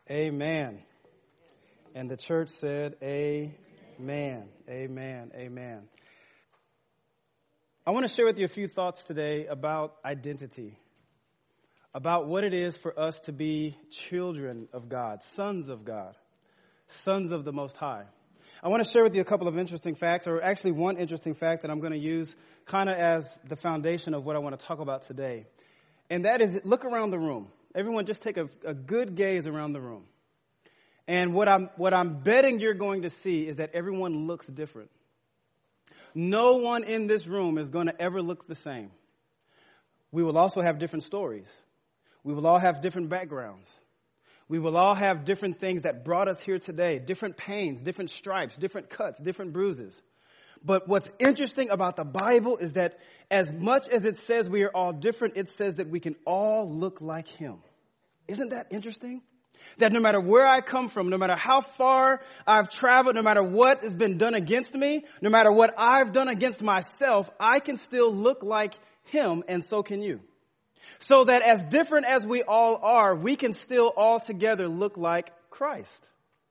Amen. And the church said, amen, amen, amen. I want to share with you a few thoughts today about identity, about what it is for us to be children of God, sons of God, sons of the Most High. I want to share with you a couple of interesting facts, or actually one interesting fact that I'm going to use kind of as the foundation of what I want to talk about today. And that is, look around the room. Everyone just take a good gaze around the room. And what I'm betting you're going to see is that everyone looks different. No one in this room is going to ever look the same. We will also have different stories. We will all have different backgrounds. We will all have different things that brought us here today, different pains, different stripes, different cuts, different bruises. But what's interesting about the Bible is that as much as it says we are all different, it says that we can all look like Him. Isn't that interesting? That no matter where I come from, no matter how far I've traveled, no matter what has been done against me, no matter what I've done against myself, I can still look like Him, and so can you. So that as different as we all are, we can still all together look like Christ.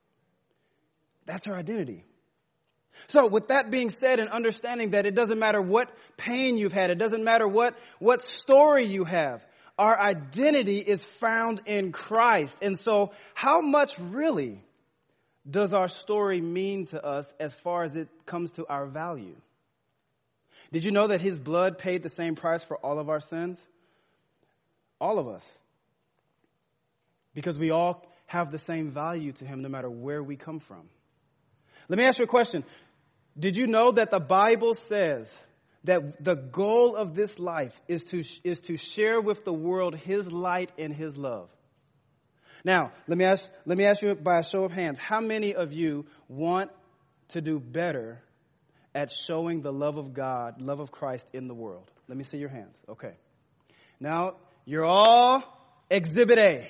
That's our identity. So with that being said, and understanding that it doesn't matter what pain you've had, it doesn't matter what story you have, our identity is found in Christ. And so how much really does our story mean to us as far as it comes to our value? Did you know that His blood paid the same price for all of our sins? All of us. Because we all have the same value to Him no matter where we come from. Let me ask you a question. Did you know that the Bible says that the goal of this life is to share with the world His light and His love? Now, let me ask you by a show of hands, how many of you want to do better at showing the love of God, love of Christ in the world? Let me see your hands. Okay. Now, you're all Exhibit A.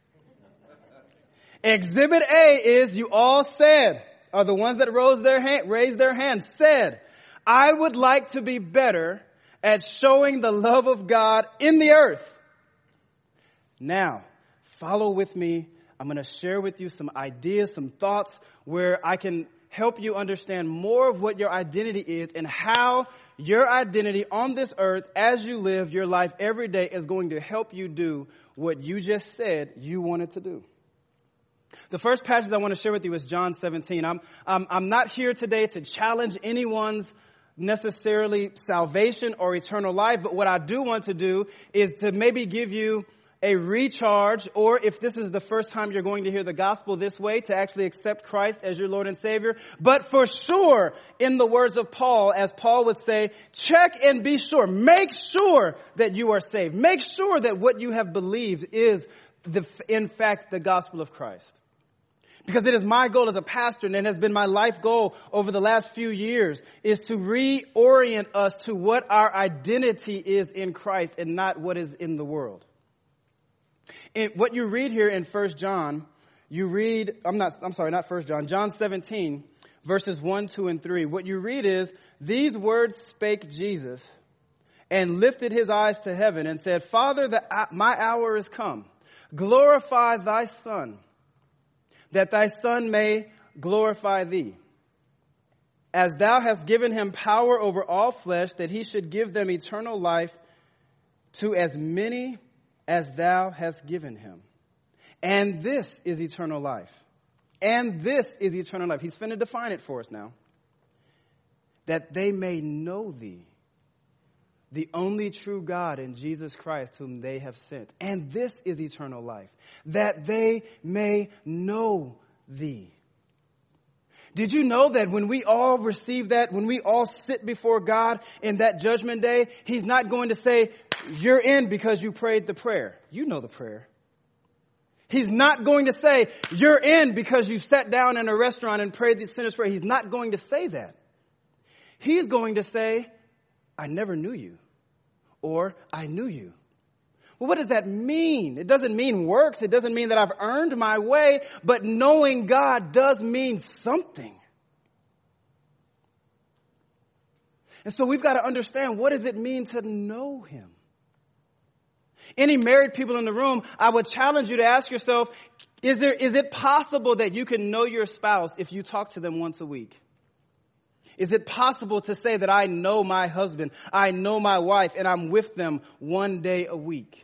Exhibit A is you all said, are the ones that raised their hands, said, I would like to be better at showing the love of God in the earth. Now, follow with me. I'm going to share with you some ideas, some thoughts where I can help you understand more of what your identity is and how your identity on this earth as you live your life every day is going to help you do what you just said you wanted to do. The first passage I want to share with you is John 17. I'm not here today to challenge anyone's necessarily salvation or eternal life, but what I do want to do is to maybe give you a recharge, or if this is the first time you're going to hear the gospel this way, to actually accept Christ as your Lord and Savior. But for sure, in the words of Paul, as Paul would say, check and be sure. Make sure that you are saved. Make sure that what you have believed is, in fact, the gospel of Christ. Because it is my goal as a pastor, and it has been my life goal over the last few years, is to reorient us to what our identity is in Christ and not what is in the world. What you read here in 1 John, John 17, verses 1, 2, and 3. What you read is, these words spake Jesus, and lifted His eyes to heaven, and said, Father, my hour is come. Glorify Thy Son, that Thy Son may glorify Thee. As Thou hast given Him power over all flesh, that He should give them eternal life to as many as Thou hast given Him. And this is eternal life. And this is eternal life. He's finna define it for us now. That they may know Thee, the only true God, in Jesus Christ, whom they have sent. And this is eternal life, that they may know Thee. Did you know that when we all receive that, when we all sit before God in that judgment day, He's not going to say, you're in because you prayed the prayer. You know the prayer. He's not going to say, you're in because you sat down in a restaurant and prayed the sinner's prayer. He's not going to say that. He's going to say, I never knew you, or I knew you. Well, what does that mean? It doesn't mean works. It doesn't mean that I've earned my way, but knowing God does mean something. And so we've got to understand, what does it mean to know Him? Any married people in the room, I would challenge you to ask yourself, Is it possible that you can know your spouse if you talk to them once a week? Is it possible to say that I know my husband, I know my wife, and I'm with them one day a week?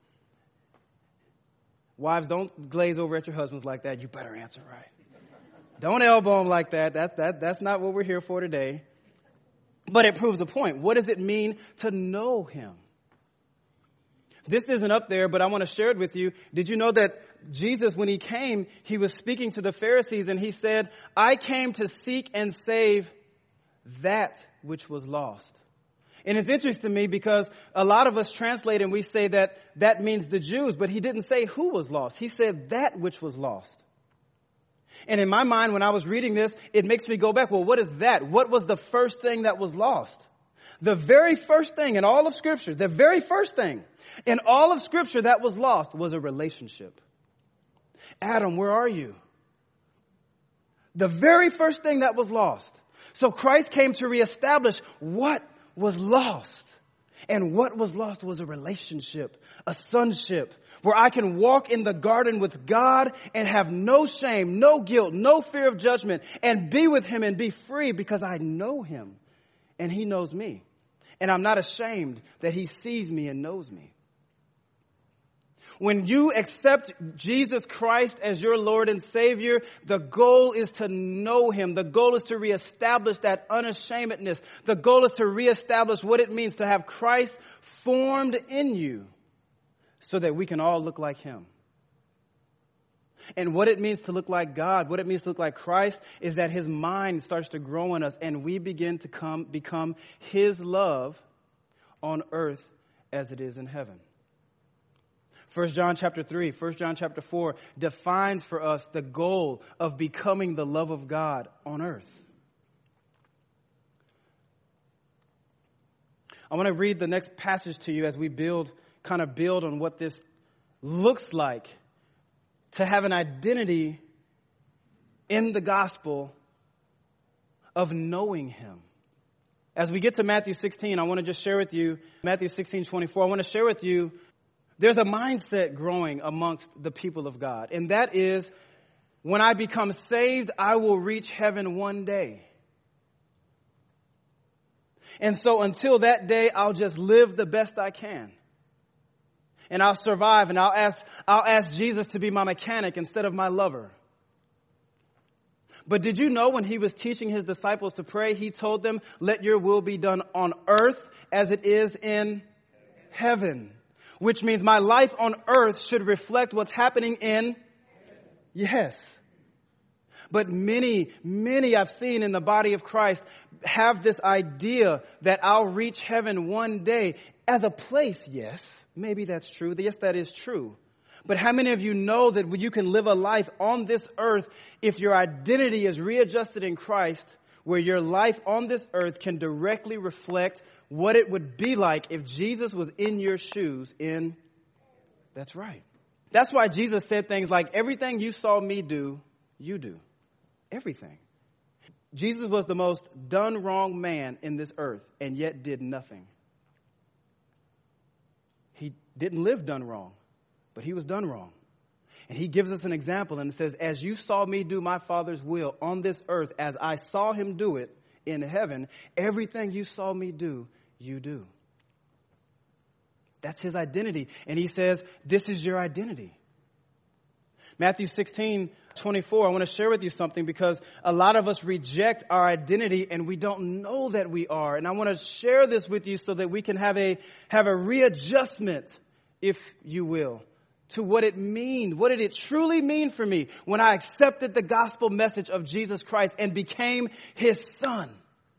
Wives, don't glaze over at your husbands like that. You better answer right. Don't elbow them like that. That's not what we're here for today. But it proves a point. What does it mean to know him? This isn't up there, but I want to share it with you. Did you know that Jesus, when he came, he was speaking to the Pharisees and he said, I came to seek and save that which was lost. And it's interesting to me because a lot of us translate and we say that that means the Jews, but he didn't say who was lost. He said that which was lost. And in my mind, when I was reading this, it makes me go back, well, what is that? What was the first thing that was lost? The very first thing in all of Scripture, the very first thing in all of Scripture that was lost was a relationship. Adam, where are you? The very first thing that was lost. So Christ came to reestablish what was lost. And what was lost was a relationship, a sonship, where I can walk in the garden with God and have no shame, no guilt, no fear of judgment, and be with him and be free because I know him and he knows me. And I'm not ashamed that he sees me and knows me. When you accept Jesus Christ as your Lord and Savior, the goal is to know him. The goal is to reestablish that unashamedness. The goal is to reestablish what it means to have Christ formed in you so that we can all look like him. And what it means to look like God, what it means to look like Christ, is that his mind starts to grow in us and we begin to become his love on earth as it is in heaven. 1 John chapter 3, 1 John chapter 4 defines for us the goal of becoming the love of God on earth. I want to read the next passage to you as we build on what this looks like to have an identity in the gospel of knowing him. As we get to Matthew 16, I want to just share with you, Matthew 16:24, I want to share with you, there's a mindset growing amongst the people of God. And that is, when I become saved, I will reach heaven one day. And so until that day, I'll just live the best I can. And I'll survive and I'll ask Jesus to be my mechanic instead of my lover. But did you know when he was teaching his disciples to pray, he told them, let your will be done on earth as it is in heaven. Which means my life on earth should reflect what's happening in, yes. But many I've seen in the body of Christ have this idea that I'll reach heaven one day as a place, yes. Maybe that's true. Yes, that is true. But how many of you know that you can live a life on this earth if your identity is readjusted in Christ, where your life on this earth can directly reflect what it would be like if Jesus was in your shoes that's right. That's why Jesus said things like, everything you saw me do, you do. Everything. Jesus was the most done wrong man in this earth and yet did nothing. He didn't live done wrong, but he was done wrong. And he gives us an example and says, as you saw me do my Father's will on this earth, as I saw him do it in heaven, everything you saw me do, you do. That's his identity. And he says, this is your identity. Matthew 16:24, I want to share with you something because a lot of us reject our identity and we don't know that we are. And I want to share this with you so that we can have a readjustment, if you will, to what it means. What did it truly mean for me when I accepted the gospel message of Jesus Christ and became his son?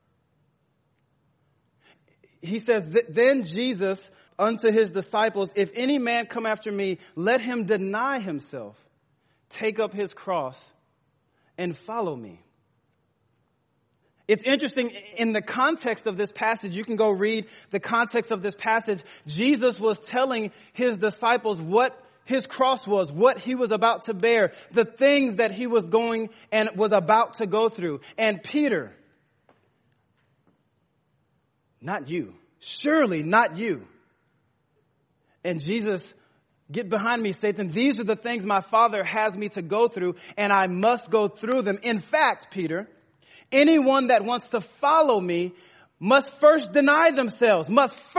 He says, then Jesus unto his disciples, if any man come after me, let him deny himself, take up his cross, and follow me. It's interesting, in the context of this passage, you can go read the context of this passage. Jesus was telling his disciples what his cross was, what he was about to bear, the things that he was going and was about to go through. And Peter, not you. Surely not you. And Jesus Get behind me, Satan. These are the things my Father has me to go through, and I must go through them. In fact, Peter, anyone that wants to follow me must first deny themselves,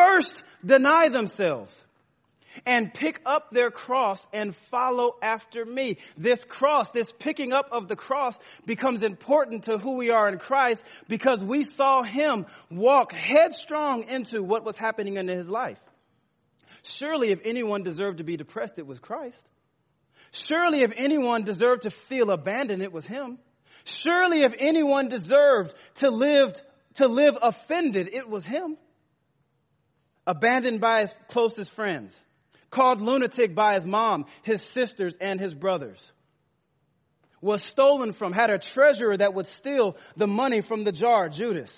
and pick up their cross and follow after me. This cross, this picking up of the cross becomes important to who we are in Christ because we saw him walk headstrong into what was happening in his life. Surely if anyone deserved to be depressed, it was Christ. Surely if anyone deserved to feel abandoned, it was him. Surely if anyone deserved to live offended, it was him. Abandoned by his closest friends. Called lunatic by his mom, his sisters, and his brothers. Was stolen from, had a treasurer that would steal the money from the jar, Judas.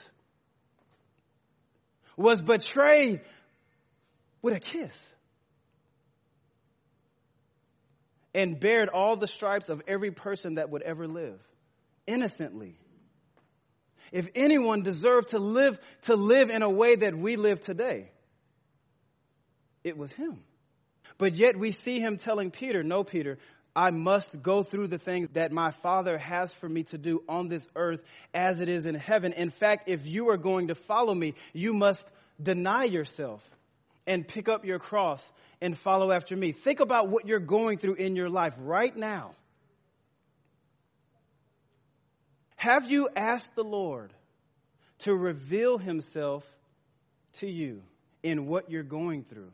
Was betrayed with a kiss. And bared all the stripes of every person that would ever live. Innocently. If anyone deserved to live in a way that we live today, it was him. But yet we see him telling Peter, no, Peter, I must go through the things that my Father has for me to do on this earth as it is in heaven. In fact, if you are going to follow me, you must deny yourself and pick up your cross and follow after me. Think about what you're going through in your life right now. Have you asked the Lord to reveal himself to you in what you're going through?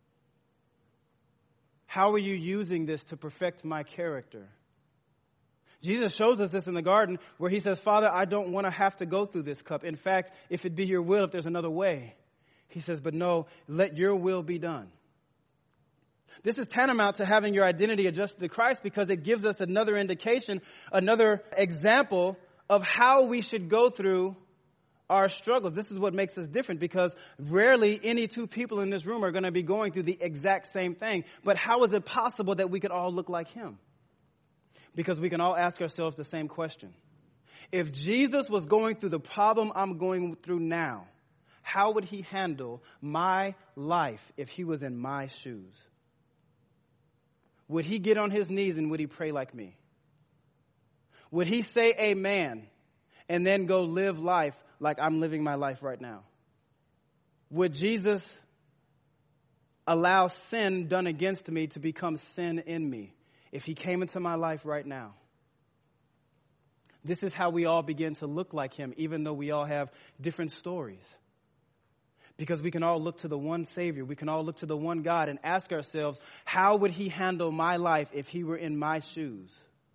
How are you using this to perfect my character? Jesus shows us this in the garden where he says, Father, I don't want to have to go through this cup. In fact, if it be your will, if there's another way. He says, but no, let your will be done. This is tantamount to having your identity adjusted to Christ because it gives us another indication, another example of how we should go through our struggles. This is what makes us different because rarely any two people in this room are going to be going through the exact same thing. But how is it possible that we could all look like him? Because we can all ask ourselves the same question. If Jesus was going through the problem I'm going through now, how would he handle my life if he was in my shoes? Would he get on his knees and would he pray like me? Would he say amen and then go live life like I'm living my life right now? Would Jesus allow sin done against me to become sin in me if he came into my life right now? This is how we all begin to look like him, even though we all have different stories. Because we can all look to the one Savior. We can all look to the one God and ask ourselves, how would he handle my life if he were in my shoes?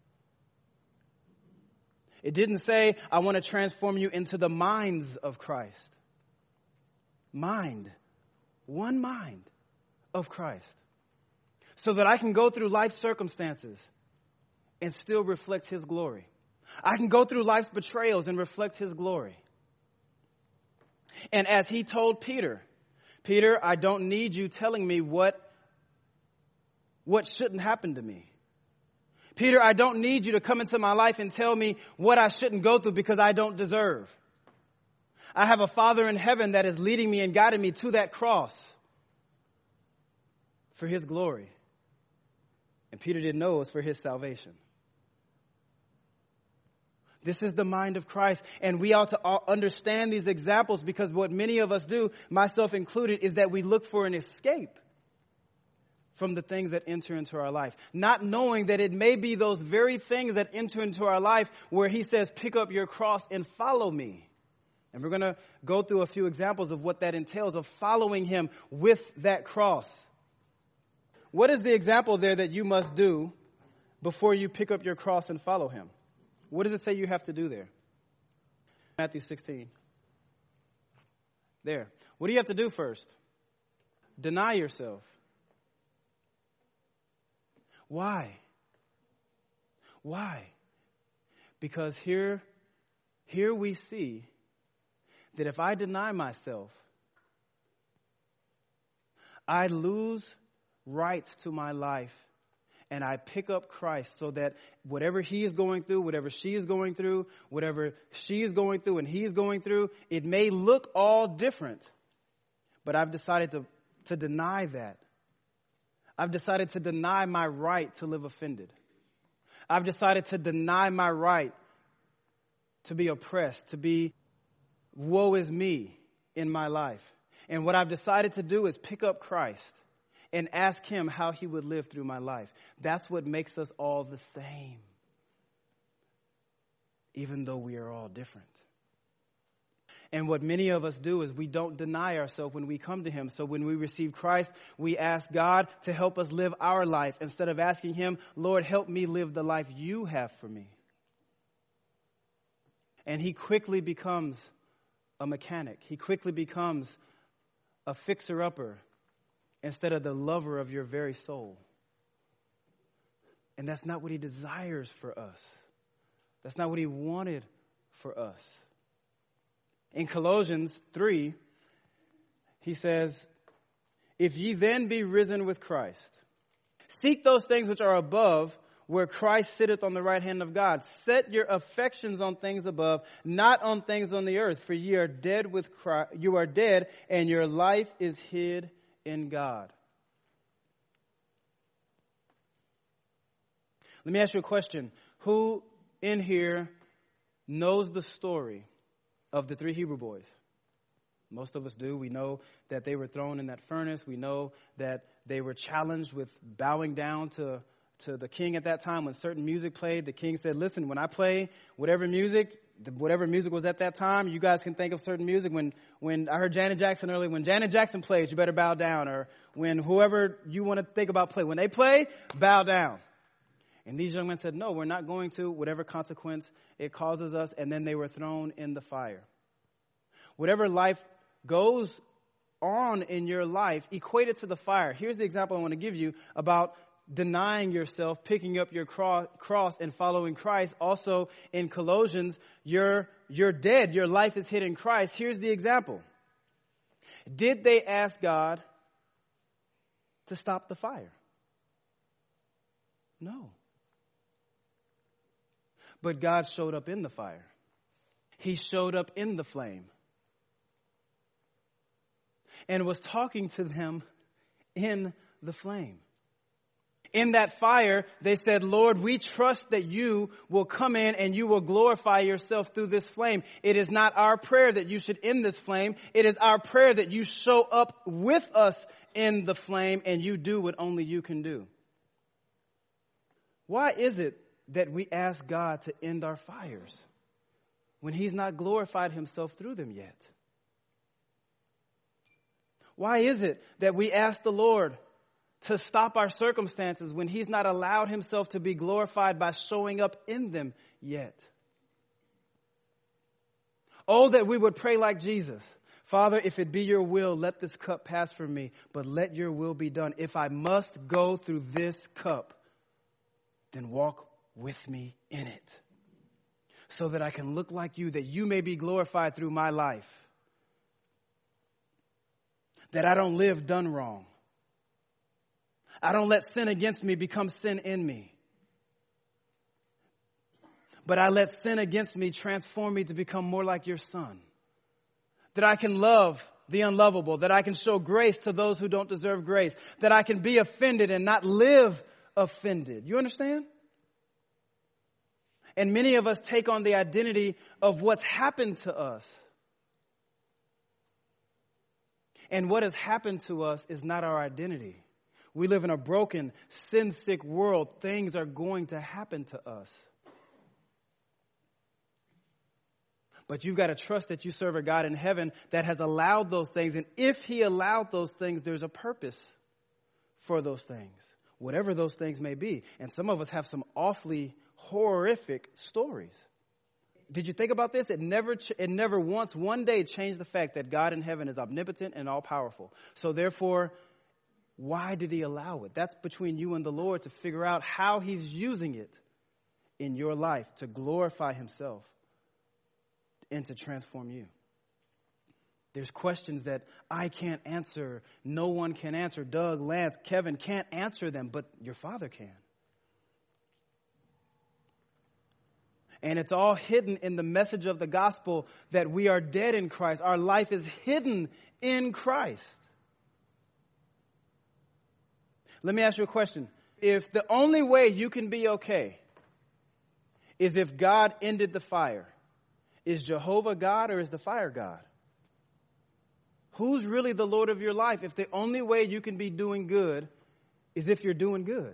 It didn't say, I want to transform you into the minds of Christ. Mind. One mind of Christ. So that I can go through life circumstances and still reflect his glory. I can go through life's betrayals and reflect his glory. And as he told Peter, Peter, I don't need you telling me what shouldn't happen to me. Peter, I don't need you to come into my life and tell me what I shouldn't go through because I don't deserve. I have a Father in heaven that is leading me and guiding me to that cross for his glory. And Peter didn't know it was for his salvation. This is the mind of Christ, and we ought to understand these examples because what many of us do, myself included, is that we look for an escape from the things that enter into our life, not knowing that it may be those very things that enter into our life where he says, pick up your cross and follow me. And we're going to go through a few examples of what that entails, of following him with that cross. What is the example there that you must do before you pick up your cross and follow him? What does it say you have to do there? Matthew 16. There. What do you have to do first? Deny yourself. Why? Why? Because here we see that if I deny myself, I lose rights to my life. And I pick up Christ so that whatever he is going through, whatever she is going through, whatever she is going through and he's going through, it may look all different. But I've decided to deny that. I've decided to deny my right to live offended. I've decided to deny my right to be oppressed, to be woe is me in my life. And what I've decided to do is pick up Christ and ask him how he would live through my life. That's what makes us all the same, even though we are all different. And what many of us do is we don't deny ourselves when we come to him. So when we receive Christ, we ask God to help us live our life instead of asking him, Lord, help me live the life you have for me. And he quickly becomes a mechanic. He quickly becomes a fixer-upper instead of the lover of your very soul. And that's not what he desires for us. That's not what he wanted for us. In Colossians 3, he says, if ye then be risen with Christ, seek those things which are above, where Christ sitteth on the right hand of God. Set your affections on things above, not on things on the earth. For ye are dead with Christ. You are dead, and your life is hid in God. Let me ask you a question. Who in here knows the story of the 3 Hebrew boys? Most of us do. We know that they were thrown in that furnace. We know that they were challenged with bowing down to the king at that time. When certain music played, the king said, listen, when I play whatever music was at that time, you guys can think of certain music. When I heard Janet Jackson earlier, when Janet Jackson plays, you better bow down. Or when whoever you want to think about play, when they play, bow down. And these young men said, no, we're not going to, whatever consequence it causes us. And then they were thrown in the fire. Whatever life goes on in your life, equate it to the fire. Here's the example I want to give you about denying yourself, picking up your cross and following Christ. Also in Colossians, you're dead. Your life is hid in Christ. Here's the example. Did they ask God to stop the fire? No. But God showed up in the fire. He showed up in the flame and was talking to them in the flame. In that fire, they said, Lord, we trust that you will come in and you will glorify yourself through this flame. It is not our prayer that you should end this flame. It is our prayer that you show up with us in the flame and you do what only you can do. Why is it that we ask God to end our fires when he's not glorified himself through them yet? Why is it that we ask the Lord to stop our circumstances when he's not allowed himself to be glorified by showing up in them yet? Oh, that we would pray like Jesus. Father, if it be your will, let this cup pass from me, but let your will be done. If I must go through this cup, then walk with me in it so that I can look like you, that you may be glorified through my life, that I don't live done wrong. I don't let sin against me become sin in me, but I let sin against me transform me to become more like your son, that I can love the unlovable, that I can show grace to those who don't deserve grace, that I can be offended and not live offended. You understand? And many of us take on the identity of what's happened to us. And what has happened to us is not our identity. We live in a broken, sin-sick world. Things are going to happen to us. But you've got to trust that you serve a God in heaven that has allowed those things. And if he allowed those things, there's a purpose for those things, whatever those things may be. And some of us have some awfully horrific stories. Did you think about this? It never once, one day, changed the fact that God in heaven is omnipotent and all-powerful. So therefore, why did he allow it? That's between you and the Lord to figure out how he's using it in your life to glorify himself and to transform you. There's questions that I can't answer. No one can answer. Doug, Lance, Kevin can't answer them, but your Father can. And it's all hidden in the message of the gospel that we are dead in Christ. Our life is hidden in Christ. Let me ask you a question. If the only way you can be okay is if God ended the fire, is Jehovah God or is the fire God? Who's really the Lord of your life if the only way you can be doing good is if you're doing good?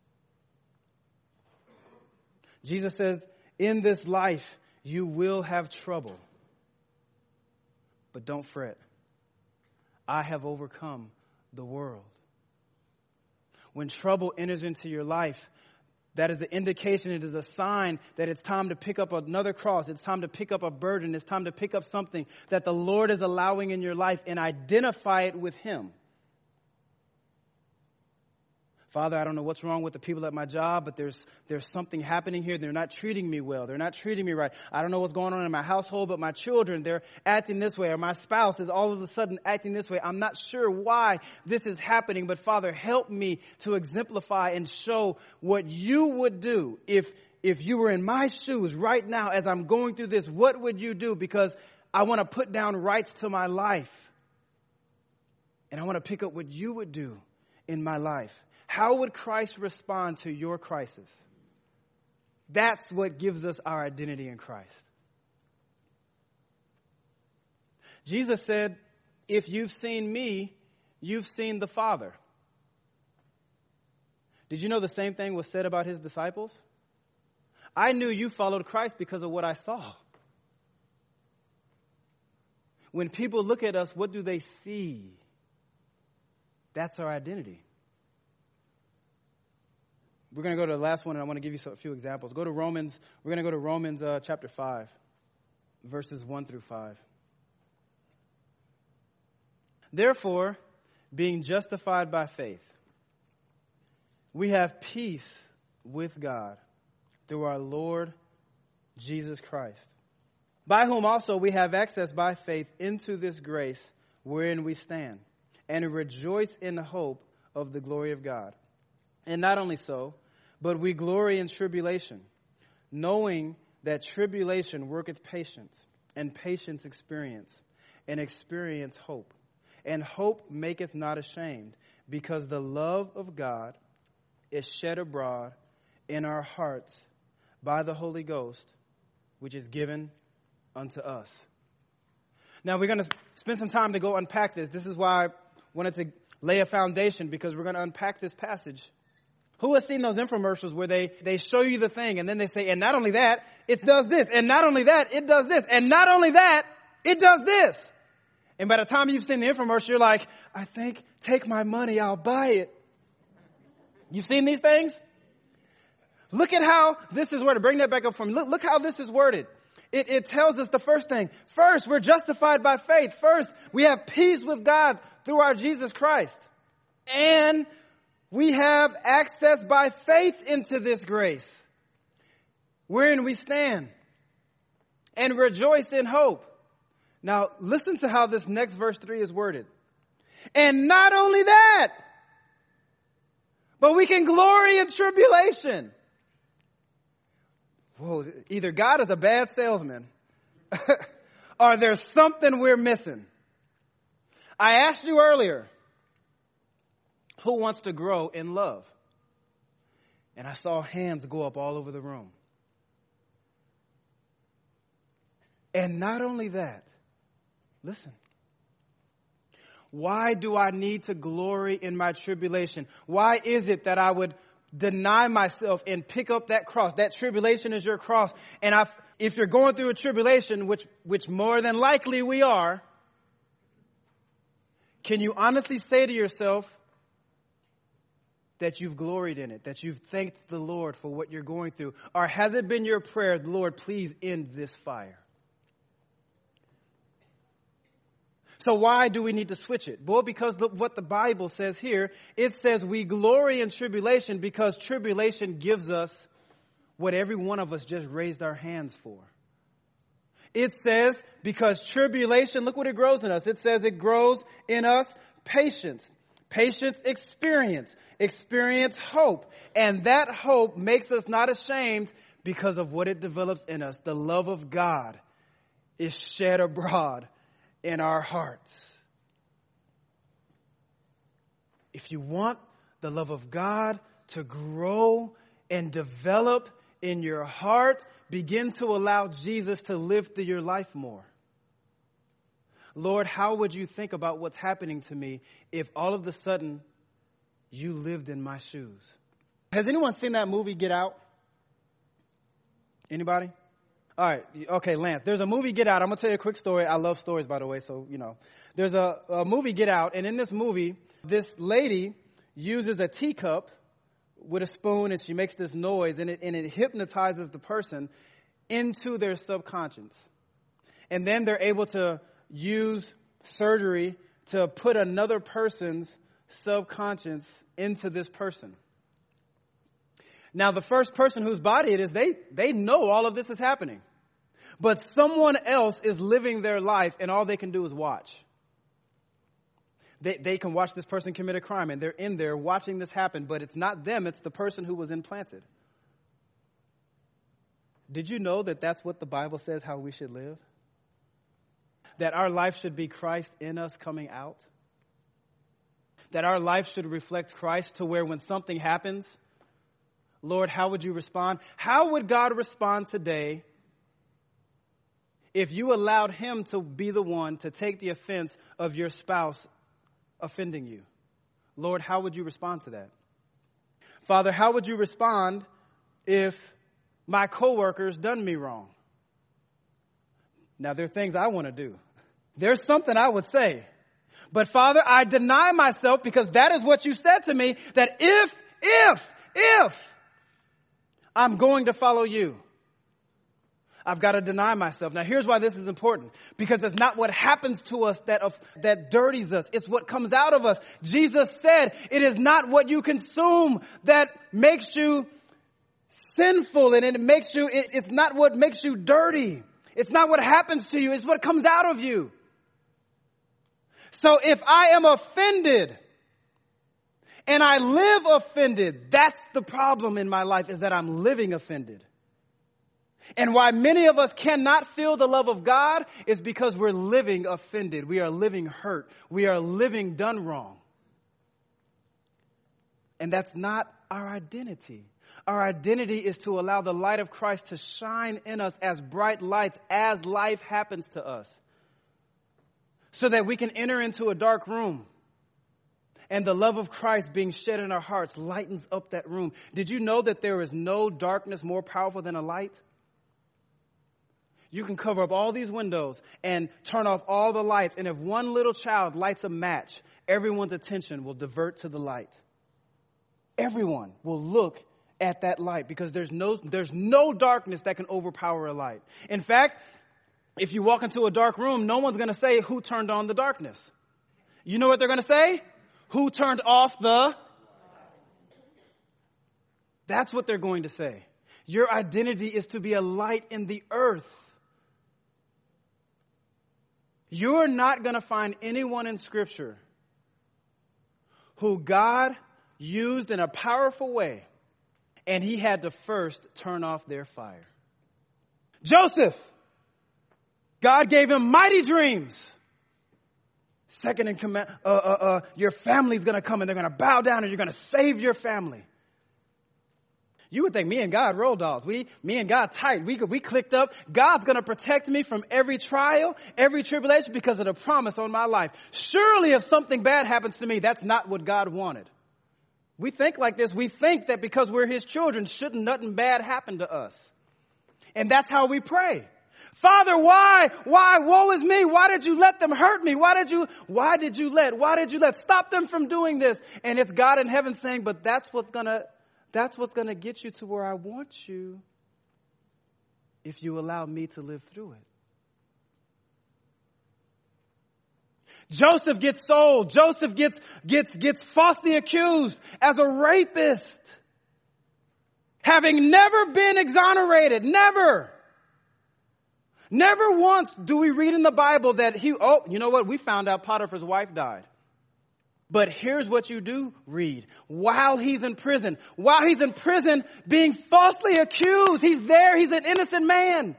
Jesus says, in this life, you will have trouble. But don't fret. I have overcome the world. When trouble enters into your life, that is the indication, it is a sign that it's time to pick up another cross. It's time to pick up a burden. It's time to pick up something that the Lord is allowing in your life and identify it with Him. Father, I don't know what's wrong with the people at my job, but there's something happening here. They're not treating me well. They're not treating me right. I don't know what's going on in my household, but my children, they're acting this way, or my spouse is all of a sudden acting this way. I'm not sure why this is happening, but Father, help me to exemplify and show what you would do if you were in my shoes right now as I'm going through this. What would you do? Because I want to put down rights to my life, and I want to pick up what you would do in my life. How would Christ respond to your crisis? That's what gives us our identity in Christ. Jesus said, if you've seen me, you've seen the Father. Did you know the same thing was said about his disciples? I knew you followed Christ because of what I saw. When people look at us, what do they see? That's our identity. We're going to go to the last one, and I want to give you a few examples. Go to Romans. We're going to go to Romans chapter 5, verses 1 through 5. Therefore, being justified by faith, we have peace with God through our Lord Jesus Christ, by whom also we have access by faith into this grace wherein we stand, and rejoice in the hope of the glory of God. And not only so, but we glory in tribulation, knowing that tribulation worketh patience, and patience experience, and experience hope. And hope maketh not ashamed, because the love of God is shed abroad in our hearts by the Holy Ghost, which is given unto us. Now we're going to spend some time to go unpack this. This is why I wanted to lay a foundation, because we're going to unpack this passage. Who has seen those infomercials where they show you the thing and then they say, and not only that, it does this. And not only that, it does this. And not only that, it does this. And by the time you've seen the infomercial, you're like, I think, take my money, I'll buy it. You've seen these things? Look at how this is worded. Bring that back up for me. Look how this is worded. It tells us the first thing. First, we're justified by faith. First, we have peace with God through our Jesus Christ. And we have access by faith into this grace, wherein we stand, and rejoice in hope. Now, listen to how this next verse 3 is worded. And not only that, but we can glory in tribulation. Well, either God is a bad salesman, or there's something we're missing. I asked you earlier, who wants to grow in love? And I saw hands go up all over the room. And not only that, listen. Why do I need to glory in my tribulation? Why is it that I would deny myself and pick up that cross? That tribulation is your cross. And if you're going through a tribulation, which more than likely we are, can you honestly say to yourself that you've gloried in it, that you've thanked the Lord for what you're going through? Or has it been your prayer, Lord, please end this fire? So why do we need to switch it? Well, because what the Bible says here, it says we glory in tribulation because tribulation gives us what every one of us just raised our hands for. It says because tribulation, look what it grows in us. It says it grows in us patience. Patience, experience hope. And that hope makes us not ashamed because of what it develops in us. The love of God is shed abroad in our hearts. If you want the love of God to grow and develop in your heart. Begin to allow Jesus to live through your life more. Lord, how would you think about what's happening to me if all of a sudden you lived in my shoes? Has anyone seen that movie, Get Out? Anybody? All right. Okay, Lance. There's a movie, Get Out. I'm going to tell you a quick story. I love stories, by the way, so, There's a movie, Get Out, and in this movie, this lady uses a teacup with a spoon, and she makes this noise, and it hypnotizes the person into their subconscious. And then they're able to use surgery to put another person's subconscious into this person. Now, the first person whose body it is, they know all of this is happening. But someone else is living their life, and all they can do is watch. They can watch this person commit a crime, and they're in there watching this happen, but it's not them, it's the person who was implanted. Did you know that that's what the Bible says how we should live? That our life should be Christ in us coming out? That our life should reflect Christ to where when something happens, Lord, how would you respond? How would God respond today if you allowed him to be the one to take the offense of your spouse offending you? Lord, how would you respond to that? Father, how would you respond if my coworker's done me wrong? Now, there are things I want to do. There's something I would say. But Father, I deny myself because that is what you said to me, that if I'm going to follow you, I've got to deny myself. Now, here's why this is important. Because it's not what happens to us that dirties us. It's what comes out of us. Jesus said, it is not what you consume that makes you sinful, and it's not what makes you dirty. It's not what happens to you. It's what comes out of you. So if I am offended and I live offended, that's the problem in my life, is that I'm living offended. And why many of us cannot feel the love of God is because we're living offended. We are living hurt. We are living done wrong. And that's not our identity. Our identity is to allow the light of Christ to shine in us as bright lights as life happens to us. So that we can enter into a dark room. And the love of Christ being shed in our hearts lightens up that room. Did you know that there is no darkness more powerful than a light? You can cover up all these windows and turn off all the lights. And if one little child lights a match, everyone's attention will divert to the light. Everyone will look at that light because there's no darkness that can overpower a light. In fact, if you walk into a dark room, no one's going to say who turned on the darkness. You know what they're going to say? Who turned off the? That's what they're going to say. Your identity is to be a light in the earth. You're not going to find anyone in Scripture who God used in a powerful way, and he had to first turn off their fire. Joseph, God gave him mighty dreams. Second in command, your family's going to come and they're going to bow down and you're going to save your family. You would think me and God roll dolls. Me and God tight. We clicked up. God's going to protect me from every trial, every tribulation because of the promise on my life. Surely if something bad happens to me, that's not what God wanted. We think like this. We think that because we're his children, shouldn't nothing bad happen to us. And that's how we pray. Father, why? Woe is me. Why did you let them hurt me? Why did you let? Stop them from doing this. And it's God in heaven saying, but that's what's gonna get you to where I want you if you allow me to live through it. Joseph gets sold. Joseph gets falsely accused as a rapist. Having never been exonerated. Never. Never once do we read in the Bible that you know what? We found out Potiphar's wife died. But here's what you do read. While he's in prison being falsely accused, he's there, he's an innocent man.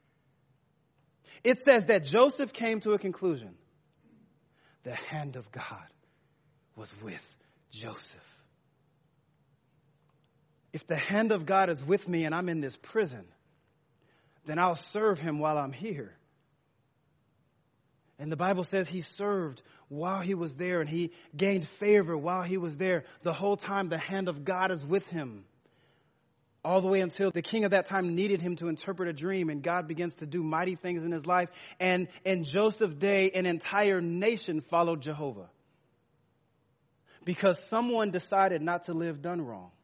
It says that Joseph came to a conclusion. The hand of God was with Joseph. if the hand of God is with me and I'm in this prison, then I'll serve him while I'm here. And the Bible says he served while he was there, and he gained favor while he was there. The whole time the hand of God is with him. All the way until the king of that time needed him to interpret a dream, and God begins to do mighty things in his life. And in Joseph's day, an entire nation followed Jehovah, because someone decided not to live done wrong.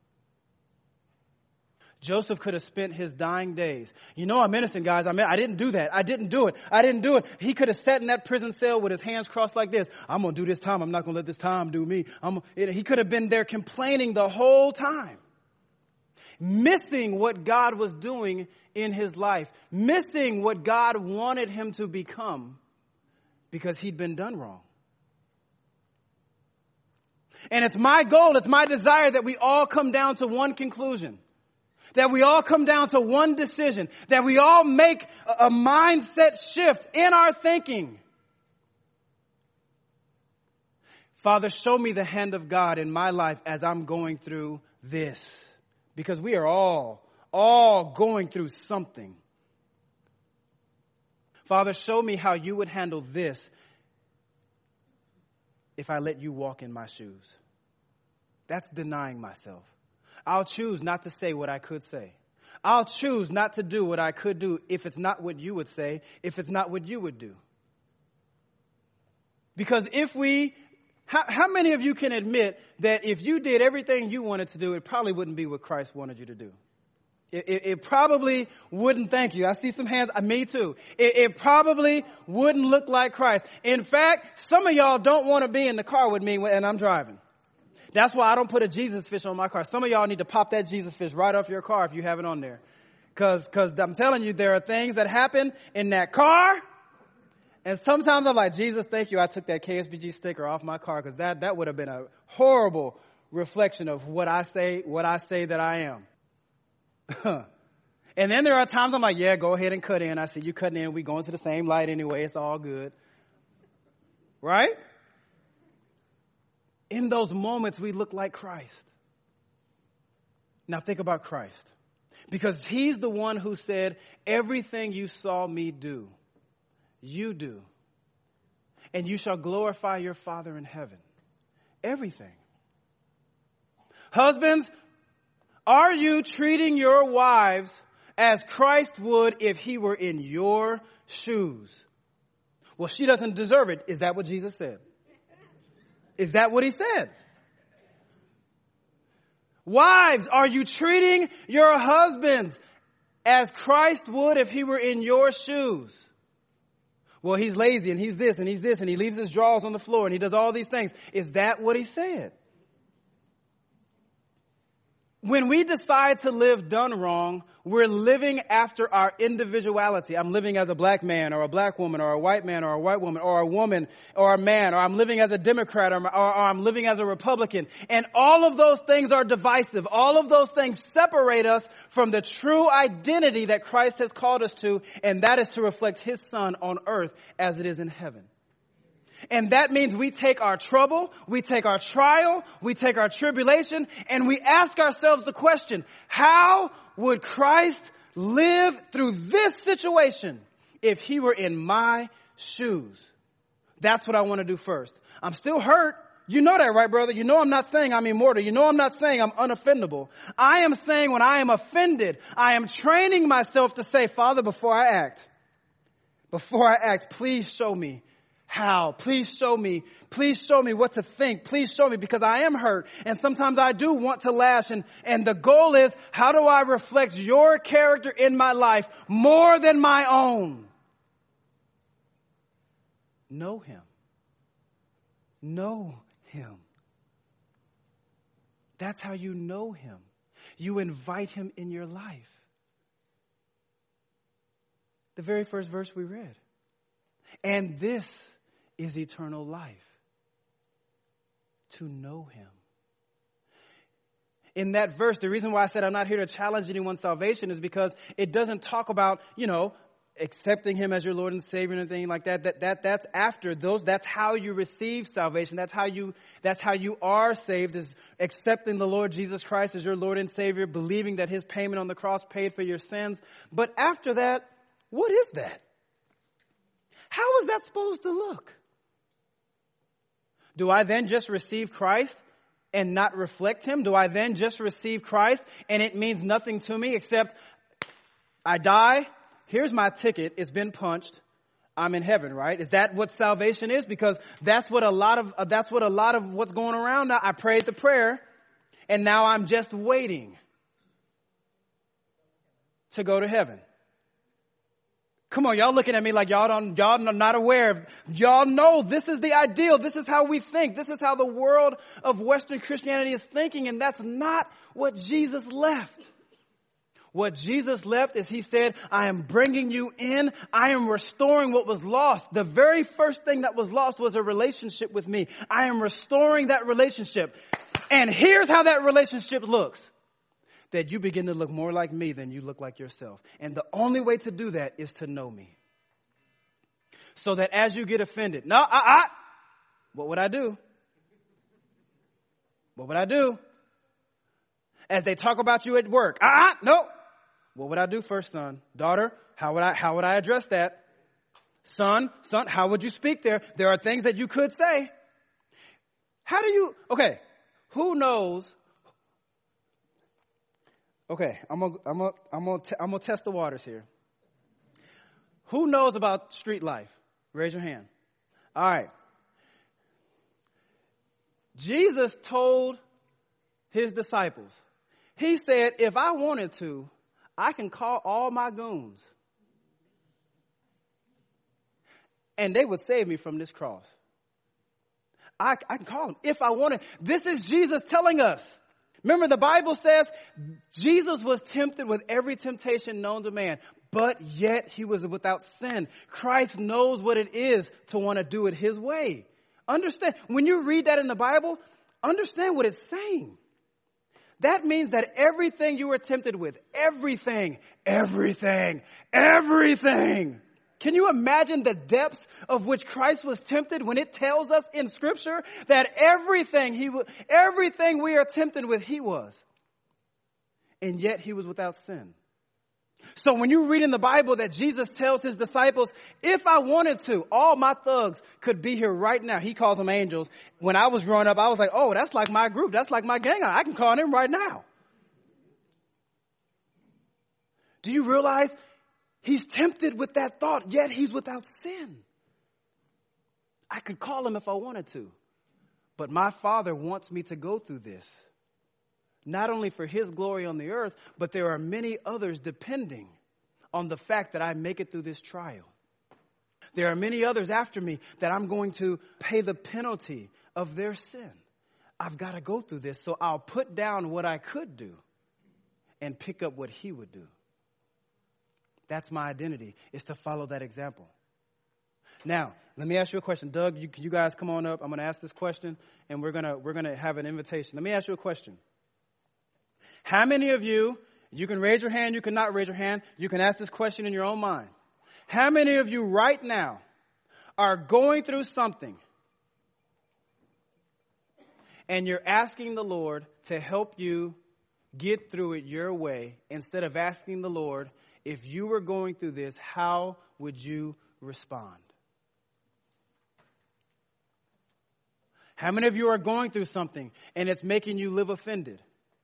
Joseph could have spent his dying days. You know, I'm innocent, guys. I didn't do that. I didn't do it. He could have sat in that prison cell with his hands crossed like this. I'm going to do this time. I'm not going to let this time do me. He could have been there complaining the whole time, missing what God was doing in his life, missing what God wanted him to become because he'd been done wrong. And it's my goal, it's my desire that we all come down to one conclusion. That we all come down to one decision. That we all make a mindset shift in our thinking. Father, show me the hand of God in my life as I'm going through this. Because we are all going through something. Father, show me how you would handle this if I let you walk in my shoes. That's denying myself. I'll choose not to say what I could say. I'll choose not to do what I could do if it's not what you would say, if it's not what you would do. Because how many of you can admit that if you did everything you wanted to do, it probably wouldn't be what Christ wanted you to do? It probably wouldn't, thank you. I see some hands, me too. It probably wouldn't look like Christ. In fact, some of y'all don't want to be in the car with me when I'm driving. That's why I don't put a Jesus fish on my car. Some of y'all need to pop that Jesus fish right off your car if you have it on there. Cause I'm telling you, there are things that happen in that car. And sometimes I'm like, Jesus, thank you. I took that KSBG sticker off my car, because that would have been a horrible reflection of what I say that I am. And then there are times I'm like, yeah, go ahead and cut in. I see you cutting in. We going to the same light anyway. It's all good. Right? In those moments, we look like Christ. Now think about Christ. Because he's the one who said, everything you saw me do, you do. And you shall glorify your Father in heaven. Everything. Husbands, are you treating your wives as Christ would if he were in your shoes? Well, she doesn't deserve it. Is that what Jesus said? Is that what he said? Wives, are you treating your husbands as Christ would if he were in your shoes? Well, he's lazy and he's this and he's this and he leaves his drawers on the floor and he does all these things. Is that what he said? When we decide to live done wrong, we're living after our individuality. I'm living as a black man or a black woman or a white man or a white woman or a woman or a man, or I'm living as a Democrat or I'm living as a Republican. And all of those things are divisive. All of those things separate us from the true identity that Christ has called us to, and that is to reflect his Son on earth as it is in heaven. And that means we take our trouble, we take our trial, we take our tribulation, and we ask ourselves the question, how would Christ live through this situation if he were in my shoes? That's what I want to do first. I'm still hurt. You know that, right, brother? You know I'm not saying I'm immortal. You know I'm not saying I'm unoffendable. I am saying when I am offended, I am training myself to say, Father, before I act, please show me how. Please show me what to think. Please show me, because I am hurt. And sometimes I do want to lash. And the goal is, how do I reflect your character in my life more than my own? Know him. Know him. That's how you know him. You invite him in your life. The very first verse we read. And this is eternal life, to know him. In that verse, the reason why I said I'm not here to challenge anyone's salvation is because it doesn't talk about, accepting him as your Lord and Savior and anything like that's after those. That's how you receive salvation. That's how you are saved, is accepting the Lord Jesus Christ as your Lord and Savior, believing that his payment on the cross paid for your sins. But after that, what is that? How is that supposed to look? Do I then just receive Christ and not reflect him? Do I then just receive Christ and it means nothing to me except I die? Here's my ticket. It's been punched. I'm in heaven, right? Is that what salvation is? Because that's what a lot of what's going around now. I prayed the prayer and now I'm just waiting to go to heaven. Come on, y'all looking at me like y'all not aware. Y'all know this is the ideal. This is how we think. This is how the world of Western Christianity is thinking, and that's not what Jesus left. What Jesus left is he said, I am bringing you in. I am restoring what was lost. The very first thing that was lost was a relationship with me. I am restoring that relationship. And here's how that relationship looks. That you begin to look more like me than you look like yourself. And the only way to do that is to know me. So that as you get offended, what would I do? What would I do? As they talk about you at work, no. What would I do first, son? Daughter, how would I address that? Son, how would you speak there? There are things that you could say. Who knows? Okay, I'm gonna test the waters here. Who knows about street life? Raise your hand. All right. Jesus told his disciples, he said, if I wanted to, I can call all my goons and they would save me from this cross. I can call them if I wanted. This is Jesus telling us. Remember, the Bible says Jesus was tempted with every temptation known to man, but yet he was without sin. Christ knows what it is to want to do it his way. Understand, when you read that in the Bible, understand what it's saying. That means that everything you were tempted with, everything. Can you imagine the depths of which Christ was tempted when it tells us in Scripture that everything we are tempted with, he was. And yet he was without sin. So when you read in the Bible that Jesus tells his disciples, if I wanted to, all my thugs could be here right now. He calls them angels. When I was growing up, I was like, oh, that's like my group. That's like my gang. I can call them right now. Do you realize he's tempted with that thought, yet he's without sin? I could call him if I wanted to. But my Father wants me to go through this. Not only for his glory on the earth, but there are many others depending on the fact that I make it through this trial. There are many others after me that I'm going to pay the penalty of their sin. I've got to go through this, so I'll put down what I could do and pick up what he would do. That's my identity, is to follow that example. Now, let me ask you a question. Doug, you guys come on up. I'm going to ask this question, and we're going to have an invitation. Let me ask you a question. How many of you can raise your hand, you can not raise your hand, you can ask this question in your own mind. How many of you right now are going through something and you're asking the Lord to help you get through it your way instead of asking the Lord, if you were going through this, how would you respond? How many of you are going through something and it's making you live offended?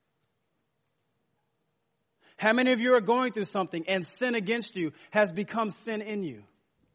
How many of you are going through something and sin against you has become sin in you?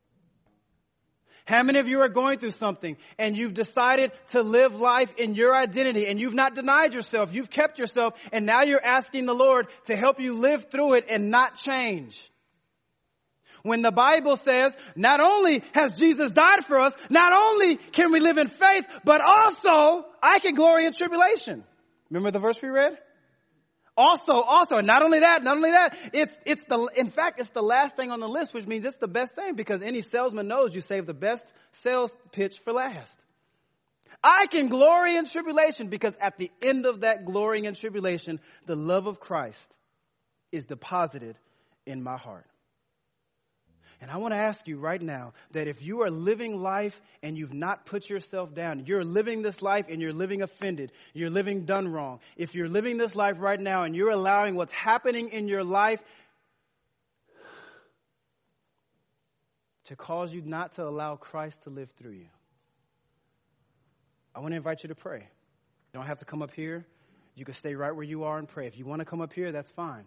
How many of you are going through something and you've decided to live life in your identity and you've not denied yourself, you've kept yourself, and now you're asking the Lord to help you live through it and not change? When the Bible says not only has Jesus died for us, not only can we live in faith, but also I can glory in tribulation. Remember the verse we read? Also, not only that, it's the last thing on the list, which means it's the best thing, because any salesman knows you save the best sales pitch for last. I can glory in tribulation because at the end of that glorying in tribulation, the love of Christ is deposited in my heart. And I want to ask you right now that if you are living life and you've not put yourself down, you're living this life and you're living offended, you're living done wrong. If you're living this life right now and you're allowing what's happening in your life to cause you not to allow Christ to live through you, I want to invite you to pray. You don't have to come up here. You can stay right where you are and pray. If you want to come up here, that's fine.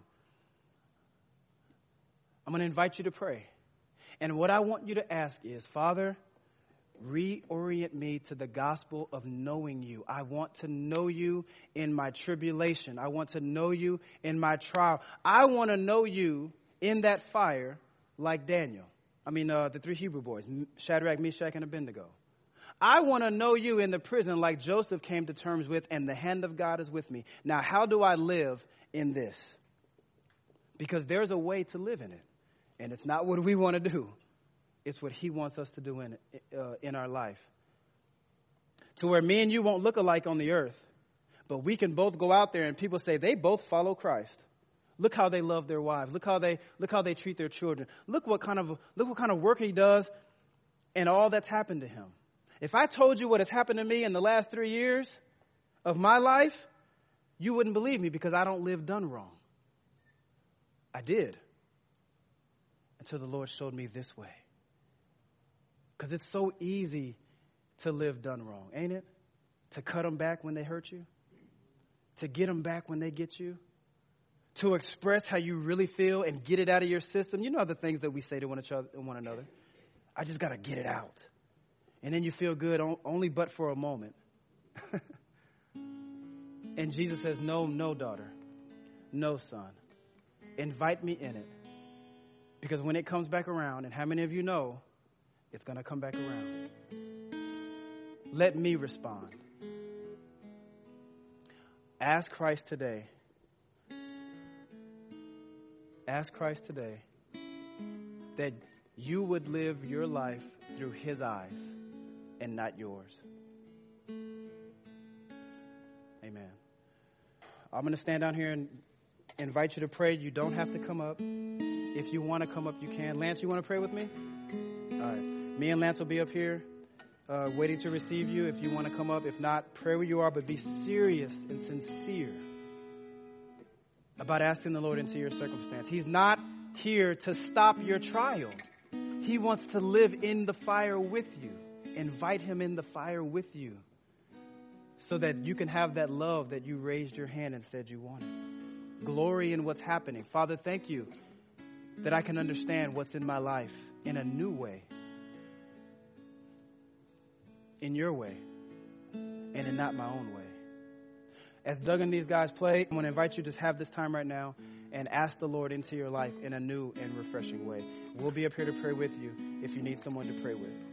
I'm going to invite you to pray. And what I want you to ask is, Father, reorient me to the gospel of knowing you. I want to know you in my tribulation. I want to know you in my trial. I want to know you in that fire like Daniel. The 3 Hebrew boys, Shadrach, Meshach, and Abednego. I want to know you in the prison like Joseph came to terms with, and the hand of God is with me. Now, how do I live in this? Because there's a way to live in it. And it's not what we want to do. It's what he wants us to do in our life. To where me and you won't look alike on the earth. But we can both go out there and people say they both follow Christ. Look how they love their wives. Look how they treat their children. Look what kind of work he does and all that's happened to him. If I told you what has happened to me in the last 3 years of my life, you wouldn't believe me because I don't live done wrong. I did. Until the Lord showed me this way. Because it's so easy to live done wrong, ain't it? To cut them back when they hurt you. To get them back when they get you. To express how you really feel and get it out of your system. You know the things that we say to one another. I just got to get it out. And then you feel good only but for a moment. And Jesus says, no, daughter. No, son. Invite me in it. Because when it comes back around, and how many of you know it's going to come back around? Let me respond. Ask Christ today. Ask Christ today that you would live your life through his eyes and not yours. Amen. I'm going to stand down here and invite you to pray. You don't have to come up. If you want to come up, you can. Lance, you want to pray with me? All right. Me and Lance will be up here waiting to receive you if you want to come up. If not, pray where you are, but be serious and sincere about asking the Lord into your circumstance. He's not here to stop your trial. He wants to live in the fire with you. Invite him in the fire with you so that you can have that love that you raised your hand and said you wanted. Glory in what's happening. Father, thank you that I can understand what's in my life in a new way. In your way. And in not my own way. As Doug and these guys play, I'm going to invite you to just have this time right now and ask the Lord into your life in a new and refreshing way. We'll be up here to pray with you if you need someone to pray with.